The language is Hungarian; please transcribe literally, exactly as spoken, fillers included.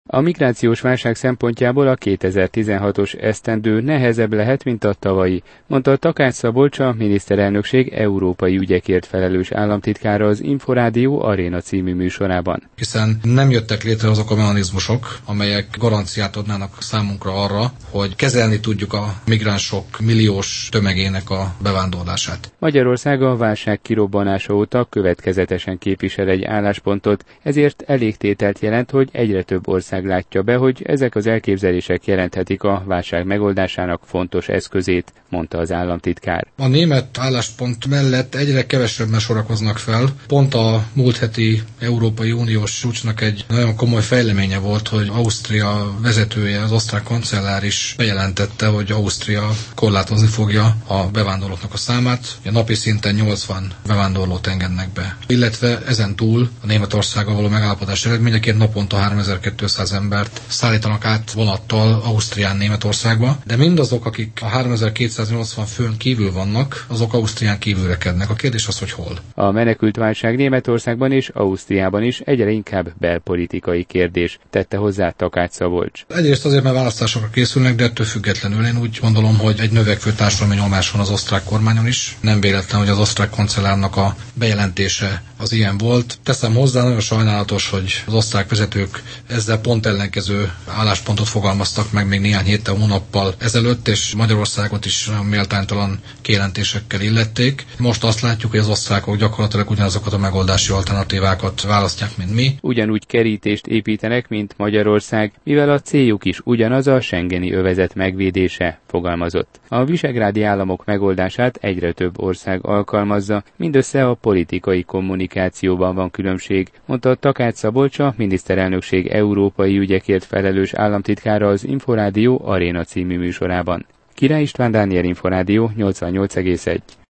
A migrációs válság szempontjából a kétezer-tizenhatos esztendő nehezebb lehet, mint a tavalyi, mondta Takács Szabolcs, a miniszterelnökség európai ügyekért felelős államtitkára az Inforádió Aréna című műsorában. Hiszen nem jöttek létre azok a mechanizmusok, amelyek garanciát adnának számunkra arra, hogy kezelni tudjuk a migránsok milliós tömegének a bevándorlását. Magyarország a válság kirobbanása óta következetesen képvisel egy álláspontot, ezért elégtételt jelent, hogy egyre több ország látja be, hogy ezek az elképzelések jelenthetik a válság megoldásának fontos eszközét, mondta az államtitkár. A német álláspont mellett egyre kevesebben sorakoznak fel. Pont a múlt heti Európai Uniós csúcsnak egy nagyon komoly fejleménye volt, hogy Ausztria vezetője, az osztrák kancellár is bejelentette, hogy Ausztria korlátozni fogja a bevándorlóknak a számát. A napi szinten nyolcvan bevándorlót engednek be. Illetve ezen túl a Németországgal való megállapodás eredményeként naponta háromezer-kétszáz embert szállítanak át vonattal Ausztrián Németországba, de mindazok, akik a háromezer-kétszáznyolcvan főn kívül vannak, azok Ausztrián kívülrekednek. A kérdés az, hogy hol. A menekültválság Németországban és Ausztriában is egyre inkább belpolitikai kérdés, tette hozzá Takács Szabolcs. Egyrészt azért, mert választásokra készülnek, de ettől függetlenül én úgy gondolom, hogy egy növekvő társadalmi nyomás van az osztrák kormányon is. Nem véletlen, hogy az osztrák kancellárnak a bejelentése az ilyen volt. Teszem hozzá, nagyon sajnálatos, hogy az osztrák vezetők ezzel pont ellenkező álláspontot fogalmaztak meg még néhány héttel, hónappal ezelőtt, és Magyarországot is méltánytalan kijelentésekkel illették. Most azt látjuk, hogy az osztrákok gyakorlatilag ugyanazokat a megoldási alternatívákat választják, mint mi. Ugyanúgy kerítést építenek, mint Magyarország, mivel a céljuk is ugyanaz, a schengeni övezet megvédése, fogalmazott. A visegrádi államok megoldását egyre több ország alkalmazza, mindössze a politikai kommunikációban van különbség, mondta Takács Szabolcs, a miniszterelnökség európai ügyekért felelős államtitkára az Inforádió Aréna című műsorában. Király István Dániel, Inforádió nyolcvannyolc egész egy.